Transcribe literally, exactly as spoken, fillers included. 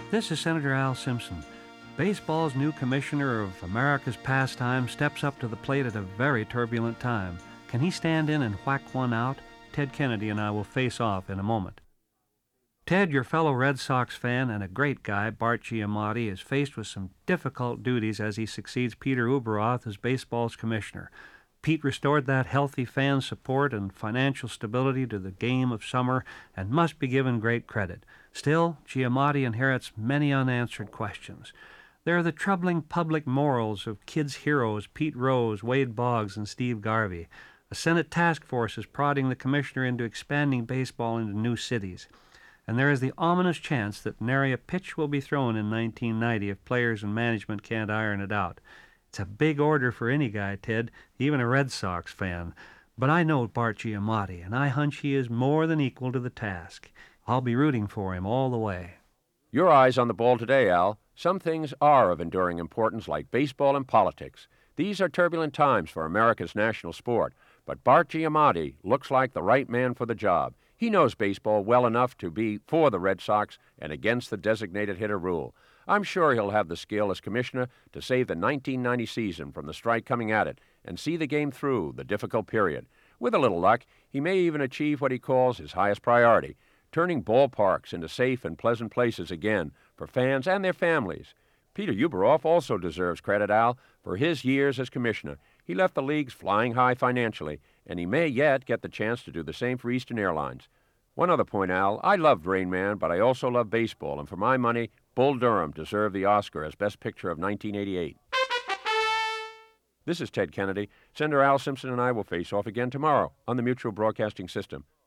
This is Senator Al Simpson. Baseball's new commissioner of America's pastime steps up to the plate at a very turbulent time. Can he stand in and whack one out? Ted Kennedy and I will face off in a moment. Ted, your fellow Red Sox fan and a great guy, Bart Giamatti, is faced with some difficult duties as he succeeds Peter Ueberroth as baseball's commissioner. Pete restored that healthy fan support and financial stability to the game of summer and must be given great credit. Still, Giamatti inherits many unanswered questions. There are the troubling public morals of kids' heroes Pete Rose, Wade Boggs, and Steve Garvey. A Senate task force is prodding the commissioner into expanding baseball into new cities. And there is the ominous chance that nary a pitch will be thrown in nineteen ninety if players and management can't iron it out. It's a big order for any guy, Ted, even a Red Sox fan. But I know Bart Giamatti, and I hunch he is more than equal to the task. I'll be rooting for him all the way. Your eyes on the ball today, Al. Some things are of enduring importance, like baseball and politics. These are turbulent times for America's national sport, but Bart Giamatti looks like the right man for the job. He knows baseball well enough to be for the Red Sox and against the designated hitter rule. I'm sure he'll have the skill as commissioner to save the nineteen ninety season from the strike coming at it and see the game through the difficult period. With a little luck, he may even achieve what he calls his highest priority, turning ballparks into safe and pleasant places again for fans and their families. Peter Ueberroth also deserves credit, Al, for his years as commissioner. He left the leagues flying high financially, and he may yet get the chance to do the same for Eastern Airlines. One other point, Al, I loved Rain Man, but I also love baseball, and for my money, Bull Durham deserved the Oscar as Best Picture of nineteen eighty-eight. This is Ted Kennedy. Senator Al Simpson and I will face off again tomorrow on the Mutual Broadcasting System.